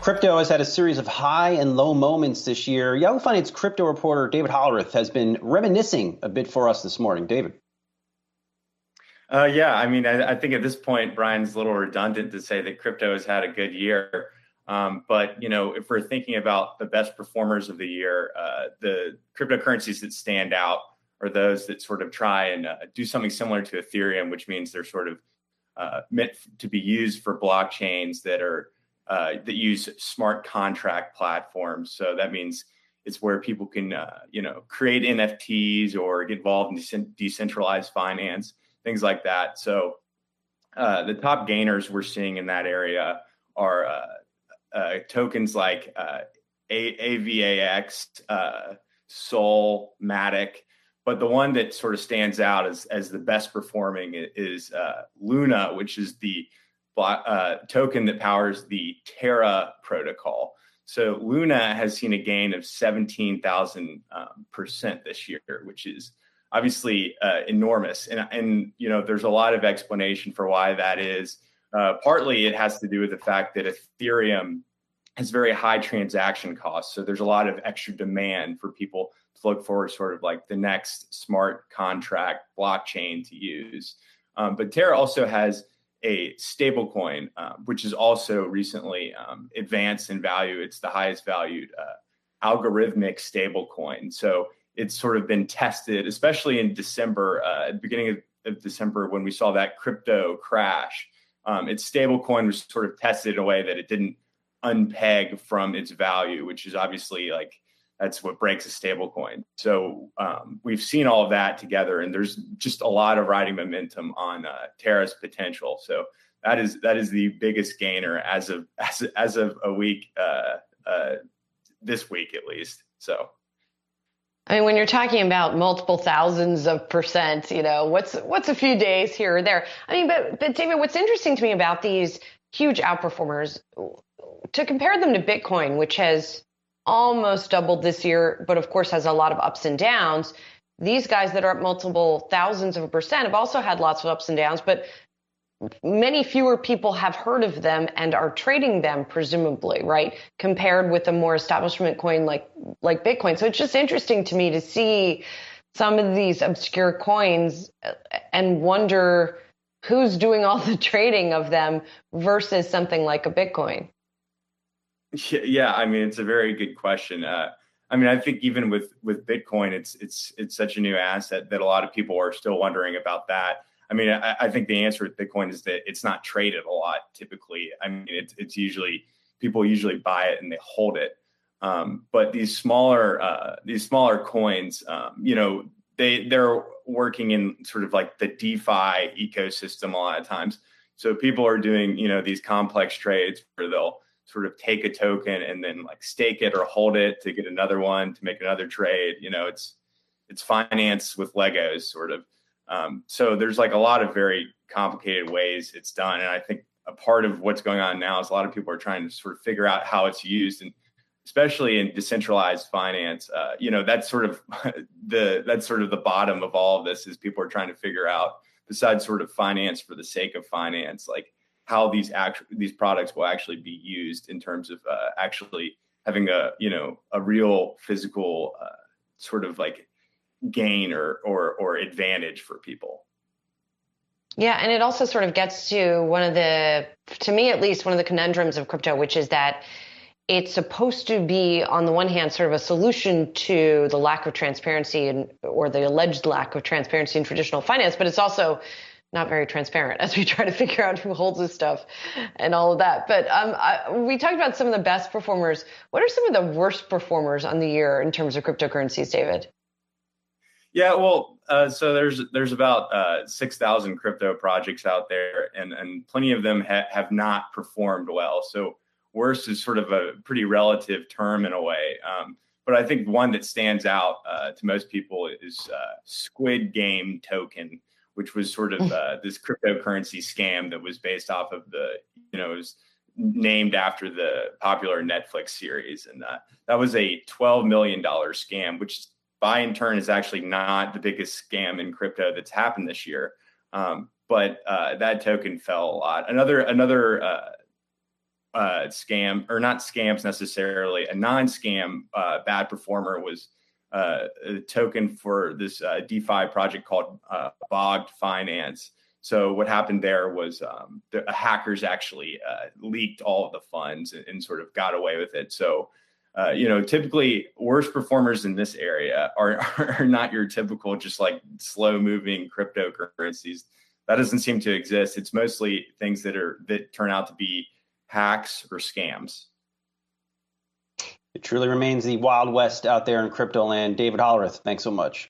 Crypto has had a series of high and low moments this year. Yahoo Finance crypto reporter David Hollerith has been reminiscing a bit for us this morning. David. Yeah, I mean, I think at this point, Brian's a little redundant to say that crypto has had a good year. But, if we're thinking about the best performers of the year, the cryptocurrencies that stand out are those that sort of try and do something similar to Ethereum, which means they're sort of meant to be used for blockchains that use smart contract platforms. So that means it's where people can, create NFTs or get involved in decentralized finance, things like that. So the top gainers we're seeing in that area are tokens like AVAX, Sol, Matic. But the one that sort of stands out as the best performing is Luna, which is the token that powers the Terra protocol. So Luna has seen a gain of 17,000% this year, which is obviously enormous. And there's a lot of explanation for why that is. Partly it has to do with the fact that Ethereum has very high transaction costs. So there's a lot of extra demand for people to look for sort of like the next smart contract blockchain to use. But Terra also has a stable coin, which is also recently advanced in value. It's the highest valued algorithmic stable coin. So it's sort of been tested, especially in December, at the beginning of December, when we saw that crypto crash. Its stable coin was sort of tested in a way that it didn't unpeg from its value, which is obviously that's what breaks a stable coin. So we've seen all of that together, and there's just a lot of riding momentum on Terra's potential. So that is the biggest gainer as of a week, this week at least. So. I mean, when you're talking about multiple thousands of percent, what's a few days here or there? I mean, but David, what's interesting to me about these huge outperformers, to compare them to Bitcoin, which has almost doubled this year, but of course has a lot of ups and downs. These guys that are up multiple thousands of percent have also had lots of ups and downs, but many fewer people have heard of them and are trading them, presumably, right? Compared with a more establishment coin like Bitcoin. So it's just interesting to me to see some of these obscure coins and wonder who's doing all the trading of them versus something like a Bitcoin. Yeah, I mean, it's a very good question. I think even with Bitcoin, it's such a new asset that a lot of people are still wondering about that. I mean, I think the answer with Bitcoin is that it's not traded a lot typically. I mean, it's usually people usually buy it and they hold it. But these smaller coins, they're working in sort of like the DeFi ecosystem a lot of times. So people are doing these complex trades where they'll sort of take a token and then like stake it or hold it to get another one to make another trade. It's finance with Legos sort of. So there's like a lot of very complicated ways it's done. And I think a part of what's going on now is a lot of people are trying to sort of figure out how it's used, and especially in decentralized finance, that's sort of the bottom of all of this is people are trying to figure out, besides sort of finance for the sake of finance, like how these products will actually be used in terms of actually having a real physical sort of like gain or advantage for people. Yeah, and it also sort of gets to to me at least, one of the conundrums of crypto, which is that it's supposed to be, on the one hand, sort of a solution to the lack of transparency or the alleged lack of transparency in traditional finance, but it's also not very transparent as we try to figure out who holds this stuff and all of that. But we talked about some of the best performers. What are some of the worst performers on the year in terms of cryptocurrencies, David? Yeah, well, so there's about 6,000 crypto projects out there, and plenty of them have not performed well. So worst is sort of a pretty relative term in a way. But I think one that stands out to most people is Squid Game token, which was sort of this cryptocurrency scam that was based off of it was named after the popular Netflix series. And that was a $12 million scam, which by in turn is actually not the biggest scam in crypto that's happened this year. But that token fell a lot. Another scam, or not scams necessarily. A non-scam bad performer was a token for this DeFi project called Bogged Finance. So what happened there was the hackers actually leaked all of the funds and sort of got away with it. So typically worst performers in this area are not your typical just like slow moving cryptocurrencies. That doesn't seem to exist. It's mostly things that turn out to be hacks or scams. It truly remains the Wild West out there in crypto land. David Hollerith, thanks so much.